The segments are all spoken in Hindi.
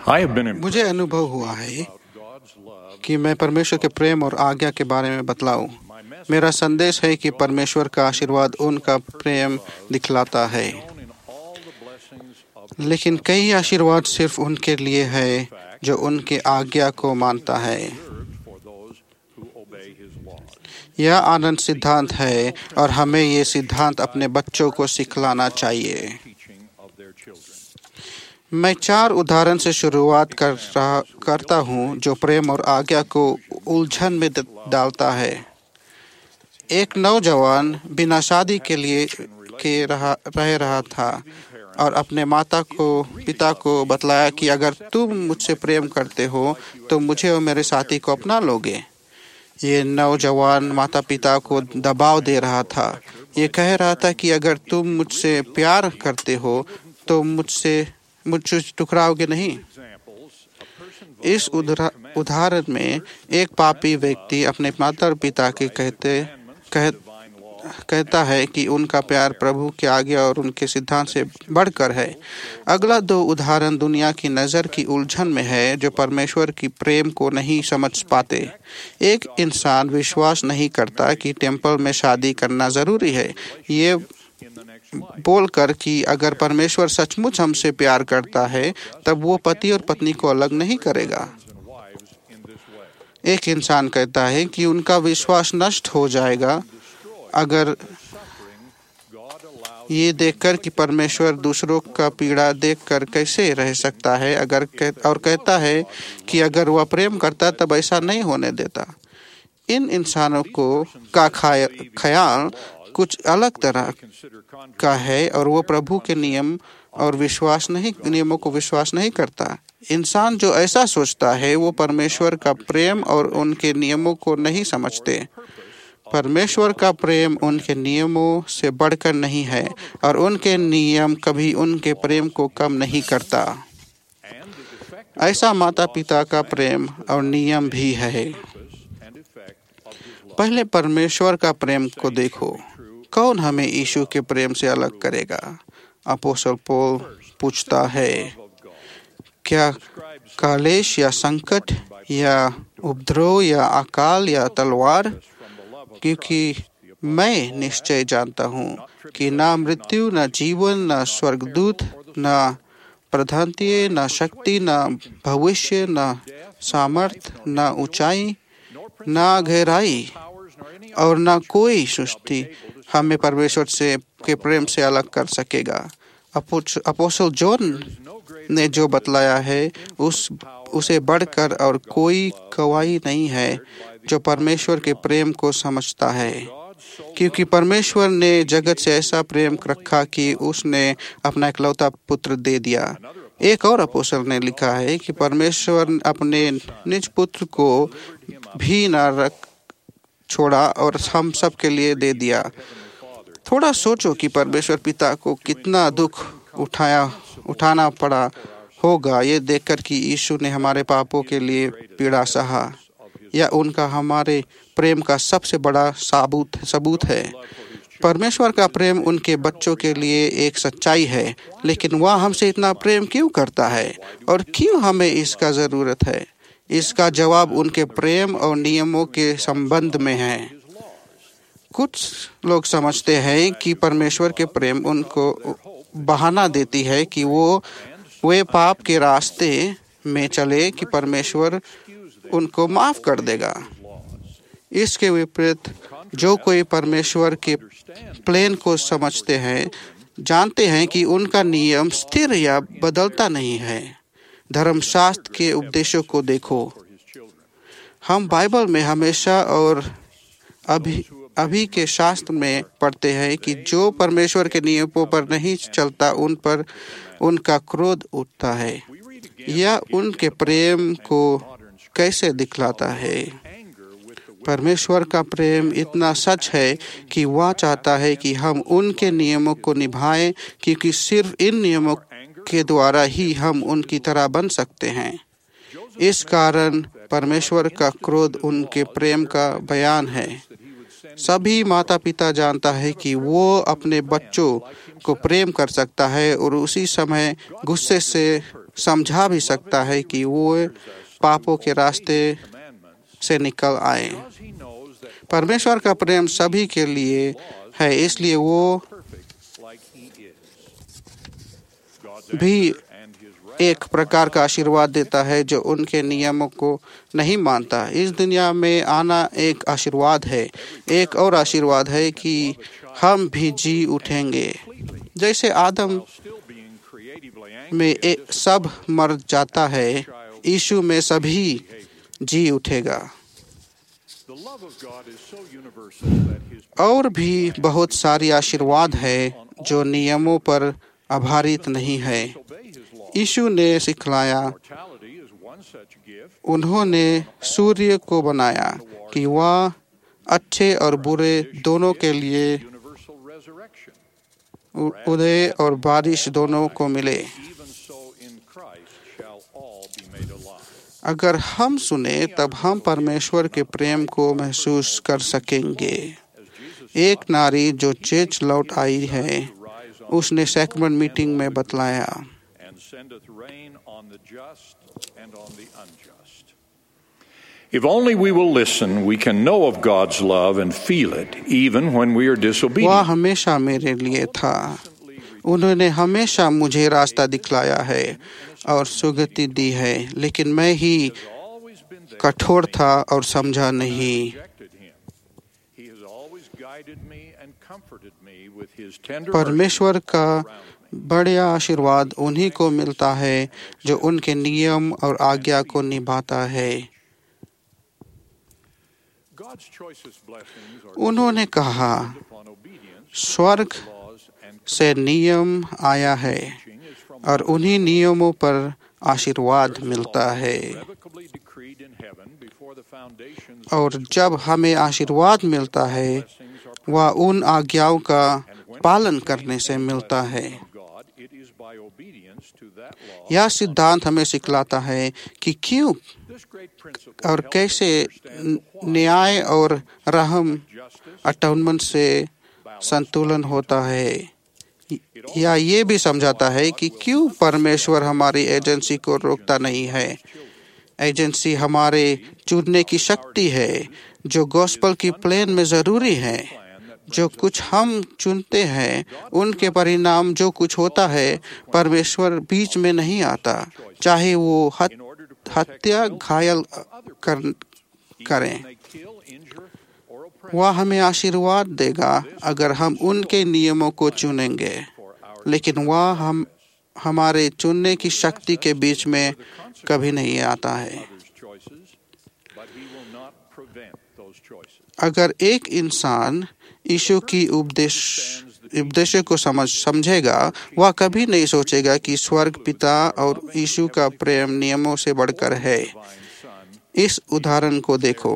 मुझे अनुभव हुआ है कि मैं परमेश्वर के प्रेम और आज्ञा के बारे में बतलाऊं। मेरा संदेश है कि परमेश्वर का आशीर्वाद उनका प्रेम दिखलाता है, लेकिन कई आशीर्वाद सिर्फ उनके लिए है जो उनके आज्ञा को मानता है। यह आनंद सिद्धांत है और हमें ये सिद्धांत अपने बच्चों को सिखलाना चाहिए। मैं 4 उदाहरण से शुरुआत करता हूँ जो प्रेम और आज्ञा को उलझन में डालता है। एक नौजवान बिना शादी के रह रहा था और अपने पिता को बतलाया कि अगर तुम मुझसे प्रेम करते हो तो मुझे और मेरे साथी को अपना लोगे। ये नौजवान माता पिता को दबाव दे रहा था। ये कह रहा था कि अगर तुम मुझसे प्यार करते हो तो मुझसे टुकराओगे नहीं। इस उदाहरण में एक पापी व्यक्ति अपने माता पिता के कहता है कि उनका प्यार प्रभु के आज्ञा और उनके सिद्धांत से बढ़कर है। अगला 2 उदाहरण दुनिया की नज़र की उलझन में है जो परमेश्वर की प्रेम को नहीं समझ पाते। एक इंसान विश्वास नहीं करता कि टेंपल में शादी करना ज़रूरी है, ये बोलकर कि अगर परमेश्वर सचमुच हमसे प्यार करता है तब वो पति और पत्नी को अलग नहीं करेगा। एक इंसान कहता है कि उनका विश्वास नष्ट हो जाएगा अगर ये देखकर कि परमेश्वर दूसरों का पीड़ा देखकर कैसे रह सकता है, और कहता है कि अगर वह प्रेम करता तब ऐसा नहीं होने देता। इन इंसानों का ख्याल कुछ अलग तरह का है और वो प्रभु के नियमों को विश्वास नहीं करता। इंसान जो ऐसा सोचता है वो परमेश्वर का प्रेम और उनके नियमों को नहीं समझते। परमेश्वर का प्रेम उनके नियमों से बढ़कर नहीं है और उनके नियम कभी उनके प्रेम को कम नहीं करता। ऐसा माता पिता का प्रेम और नियम भी है। पहले परमेश्वर का प्रेम को देखो। कौन हमें यीशु के प्रेम से अलग करेगा? अपोस्तल पौल पूछता है, क्या क्लेश या संकट या उपद्रव या अकाल या तलवार? क्योंकि मैं निश्चय जानता हूँ कि ना मृत्यु, ना जीवन, ना स्वर्गदूत, ना प्रधानतीय, ना शक्ति, ना भविष्य, ना सामर्थ, ना ऊंचाई, ना गहराई और ना कोई सृष्टि हमें परमेश्वर के प्रेम से अलग कर सकेगा। अपोस्तल जॉन ने जो बतलाया है उसे बढ़कर और कोई गवाही नहीं है जो परमेश्वर के प्रेम को समझता है, क्योंकि परमेश्वर ने जगत से ऐसा प्रेम रखा कि उसने अपना इकलौता पुत्र दे दिया। एक और अपोस्तल ने लिखा है कि परमेश्वर अपने निज पुत्र को भी न छोड़ा और हम सब के लिए दे दिया। थोड़ा सोचो कि परमेश्वर पिता को कितना दुख उठाना पड़ा होगा ये देखकर कि यीशु ने हमारे पापों के लिए पीड़ा सहा। यह उनका हमारे प्रेम का सबसे बड़ा सबूत है। परमेश्वर का प्रेम उनके बच्चों के लिए एक सच्चाई है, लेकिन वह हमसे इतना प्रेम क्यों करता है और क्यों हमें इसका ज़रूरत है? इसका जवाब उनके प्रेम और नियमों के संबंध में है। कुछ लोग समझते हैं कि परमेश्वर के प्रेम उनको बहाना देती है कि वे पाप के रास्ते में चले कि परमेश्वर उनको माफ कर देगा। इसके विपरीत जो कोई परमेश्वर के प्लान को समझते हैं जानते हैं कि उनका नियम स्थिर या बदलता नहीं है। धर्मशास्त्र के उपदेशों को देखो। हम बाइबल में हमेशा और अभी के शास्त्र में पढ़ते हैं कि जो परमेश्वर के नियमों पर नहीं चलता उन पर उनका क्रोध उठता है। यह उनके प्रेम को कैसे दिखलाता है? परमेश्वर का प्रेम इतना सच है कि वह चाहता है कि हम उनके नियमों को निभाएं, क्योंकि सिर्फ इन नियमों के द्वारा ही हम उनकी तरह बन सकते हैं। इस कारण परमेश्वर का क्रोध उनके प्रेम का बयान है। सभी माता पिता जानता है कि वो अपने बच्चों को प्रेम कर सकता है और उसी समय गुस्से से समझा भी सकता है कि वो पापों के रास्ते से निकल आए। परमेश्वर का प्रेम सभी के लिए है, इसलिए वो भी एक प्रकार का आशीर्वाद देता है जो उनके नियमों को नहीं मानता। इस दुनिया में आना एक आशीर्वाद है। एक और आशीर्वाद है कि हम भी जी उठेंगे। जैसे आदम में सब मर जाता है, यीशु में सभी जी उठेगा। और भी बहुत सारी आशीर्वाद है जो नियमों पर आधारित नहीं है। यीशु ने सिखलाया, उन्होंने सूर्य को बनाया कि वह अच्छे और बुरे दोनों के लिए उदय और बारिश दोनों को मिले। अगर हम सुने तब हम परमेश्वर के प्रेम को महसूस कर सकेंगे। एक नारी जो चर्च लौट आई है, उसने सैक्रमेंट मीटिंग में बतलाया, If only we will listen, we can know of God's love and feel it, even when we are disobedient. वह हमेशा मेरे लिए था। उन्होंने हमेशा मुझे रास्ता दिखलाया है और सुगति दी है, लेकिन मैं ही कठोर था और समझा नहीं। परमेश्वर का बड़ा आशीर्वाद उन्हीं को मिलता है जो उनके नियम और आज्ञा को निभाता है। उन्होंने कहा, स्वर्ग से नियम आया है और उन्हीं नियमों पर आशीर्वाद मिलता है। और जब हमें आशीर्वाद मिलता है, वह उन आज्ञाओं का पालन करने से मिलता है। यह सिद्धांत हमें सिखलाता है कि क्यों और कैसे न्याय और रहम अटोनमेंट से संतुलन होता है। या ये भी समझाता है कि क्यों परमेश्वर हमारी एजेंसी को रोकता नहीं है। एजेंसी हमारे चुनने की शक्ति है जो गॉस्पेल की प्लान में जरूरी है। जो कुछ हम चुनते हैं, उनके परिणाम जो कुछ होता है, परमेश्वर बीच में नहीं आता, चाहे वो हत्या घायल करें। वह हमें आशीर्वाद देगा अगर हम उनके नियमों को चुनेंगे, लेकिन वह हमारे चुनने की शक्ति के बीच में कभी नहीं आता है। अगर एक इंसान यीशु की उपदेश को समझेगा, वह कभी नहीं सोचेगा कि स्वर्ग पिता और यीशु का प्रेम नियमों से बढ़कर है। इस उदाहरण को देखो।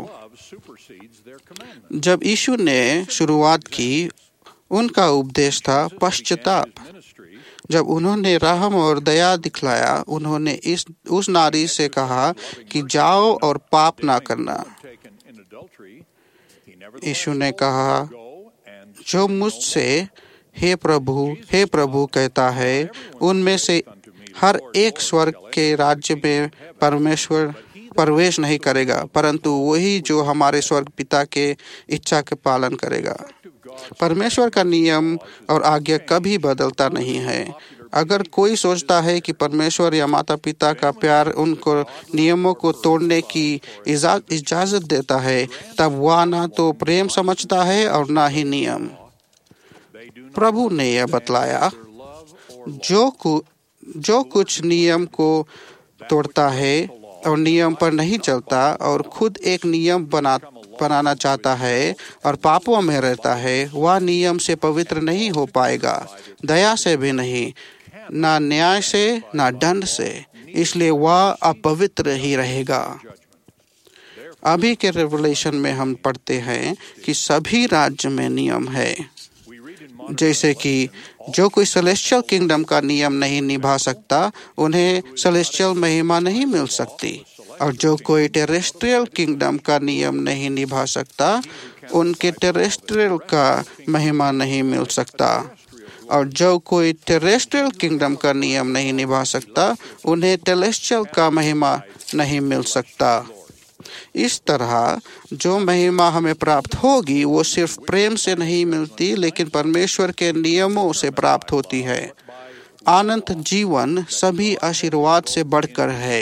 जब यीशु ने शुरुआत की, उनका उपदेश था पश्चाताप। जब उन्होंने रहम और दया दिखलाया, उन्होंने उस नारी से कहा कि जाओ और पाप ना करना। यीशु ने कहा, जो मुझसे हे प्रभु कहता है, उनमें से हर एक स्वर्ग के राज्य में प्रवेश नहीं करेगा, परंतु वही जो हमारे स्वर्ग पिता के इच्छा के पालन करेगा। परमेश्वर का नियम और आज्ञा कभी बदलता नहीं है। अगर कोई सोचता है कि परमेश्वर या माता पिता का प्यार उनको नियमों को तोड़ने की इजाजत देता है, तब वह ना तो प्रेम समझता है और ना ही नियम। प्रभु ने यह बतलाया, जो कुछ नियम को तोड़ता है और नियम पर नहीं चलता और खुद एक नियम बनाना चाहता है और पापों में रहता है, वह नियम से पवित्र नहीं हो पाएगा, दया से भी नहीं, ना न्याय से ना दंड से। इसलिए वह अपवित्र ही रहेगा। अभी के रेवलेशन में हम पढ़ते हैं कि सभी राज्य में नियम है, जैसे कि जो कोई सेलेस्टियल किंगडम का नियम नहीं निभा सकता, उन्हें सेलेस्टियल महिमा नहीं मिल सकती, और जो कोई टेरेस्ट्रियल किंगडम का नियम नहीं निभा सकता, उनके टेरेस्ट्रियल का महिमा नहीं मिल सकता। और जो कोई टेरेस्ट्रियल किंगडम का नियम नहीं निभा सकता उन्हें टेलेस्टियल का महिमा नहीं मिल सकता। इस तरह जो महिमा हमें प्राप्त होगी वो सिर्फ प्रेम से नहीं मिलती लेकिन परमेश्वर के नियमों से प्राप्त होती है। अनंत जीवन सभी आशीर्वाद से बढ़कर है।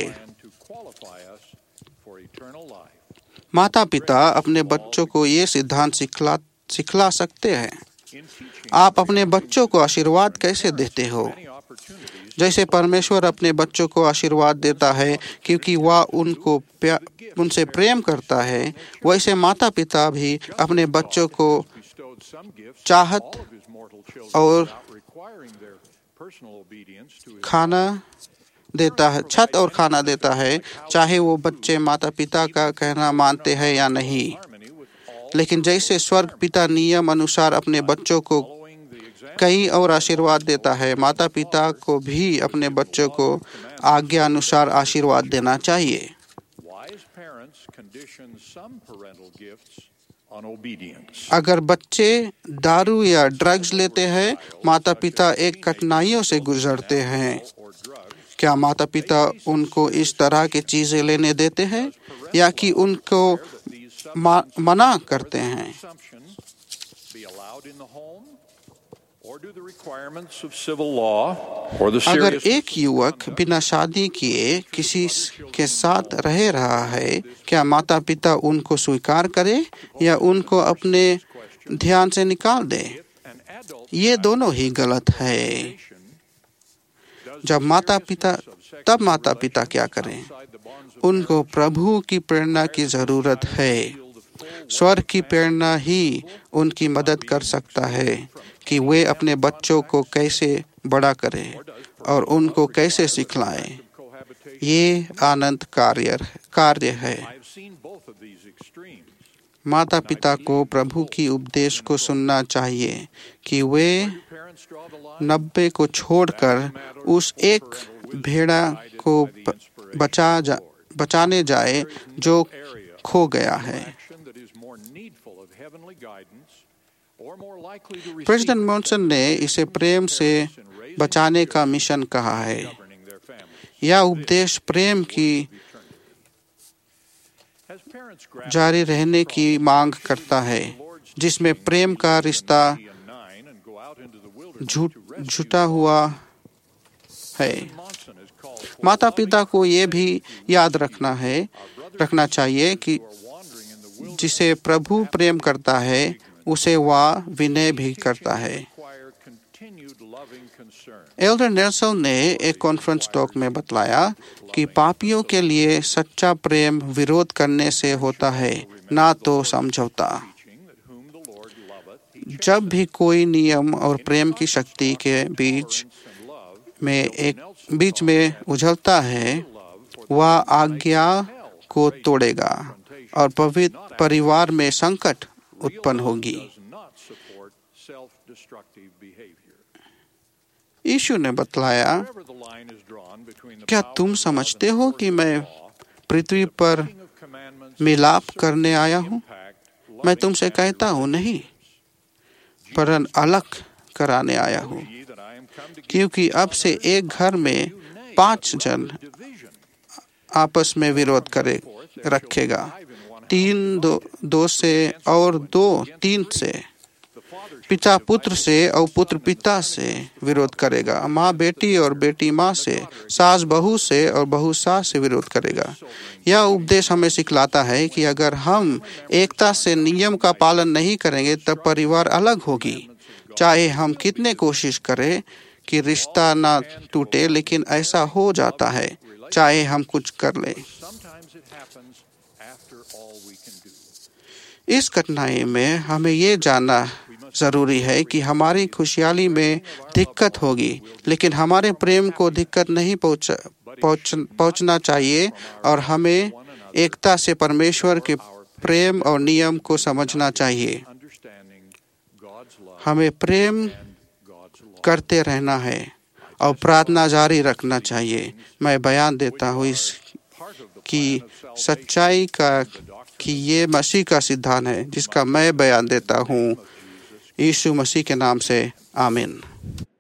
माता पिता अपने बच्चों को ये सिद्धांत सिखला सकते हैं। आप अपने बच्चों को आशीर्वाद कैसे देते हो? जैसे परमेश्वर अपने बच्चों को आशीर्वाद देता है क्योंकि वह उनसे प्रेम करता है, वैसे माता पिता भी अपने बच्चों को चाहत और खाना देता है, छत और खाना देता है, चाहे वो बच्चे माता पिता का कहना मानते हैं या नहीं। लेकिन जैसे स्वर्ग पिता नियम अनुसार अपने बच्चों को कई और आशीर्वाद देता है, माता पिता को भी अपने बच्चों को आज्ञा अनुसार आशीर्वाद देना चाहिए। अगर बच्चे दारू या ड्रग्स लेते हैं, माता पिता एक कठिनाइयों से गुजरते हैं। क्या माता पिता उनको इस तरह की चीजें लेने देते हैं या कि उनको मना करते हैं? अगर एक युवक बिना शादी किए किसी के साथ रह रहा है, क्या माता पिता उनको स्वीकार करे या उनको अपने ध्यान से निकाल दे? ये दोनों ही गलत है। तब माता पिता क्या करें? उनको प्रभु की प्रेरणा की जरूरत है। स्वर्ग की प्रेरणा ही उनकी मदद कर सकता है कि वे अपने बच्चों को कैसे बड़ा करें और उनको कैसे सिखलाएं। ये अनंत कार्य है। माता पिता को प्रभु की उपदेश को सुनना चाहिए कि वे 90 को छोड़कर उस एक भेड़ा को बचाने जाए जो खो गया है। प्रेसिडेंट मॉनसन ने इसे प्रेम से बचाने का मिशन कहा है। यह उपदेश प्रेम की जारी रहने की मांग करता है, जिसमें प्रेम का रिश्ता झूठा हुआ है। माता पिता को ये भी याद रखना चाहिए कि जिसे प्रभु प्रेम करता है उसे वह विनय भी करता है। एल्डर नेल्सन ने एक कॉन्फ्रेंस टॉक में बतलाया कि पापियों के लिए सच्चा प्रेम विरोध करने से होता है, ना तो समझौता। जब भी कोई नियम और प्रेम की शक्ति के बीच में उछलता है, वह आज्ञा को तोड़ेगा और पवित्र परिवार में संकट उत्पन्न होगी। यीशु ने बतलाया, क्या तुम समझते हो कि मैं पृथ्वी पर मिलाप करने आया हूँ? मैं तुमसे कहता हूँ नहीं, पर अलग कराने आया हूँ। क्योंकि अब से एक घर में 5 जन आपस में विरोध रखेगा, 3 2 से और 2 3 से, पिता पुत्र से और पुत्र पिता से विरोध करेगा, माँ बेटी और बेटी माँ से, सास बहू से और बहू सास से विरोध करेगा। यह उपदेश हमें सिखलाता है कि अगर हम एकता से नियम का पालन नहीं करेंगे तब परिवार अलग होगी। चाहे हम कितने कोशिश करें कि रिश्ता ना टूटे, लेकिन ऐसा हो जाता है चाहे हम कुछ कर लें। इस कठिनाई में हमें ये जानना जरूरी है कि हमारी खुशहाली में दिक्कत होगी, लेकिन हमारे प्रेम को दिक्कत नहीं पहुंचना चाहिए और हमें एकता से परमेश्वर के प्रेम और नियम को समझना चाहिए। हमें प्रेम करते रहना है और प्रार्थना जारी रखना चाहिए। मैं बयान देता हूँ इसकी सच्चाई का कि ये मसीह का सिद्धांत है जिसका मैं बयान देता हूँ। यीशु मसीह के नाम से आमीन।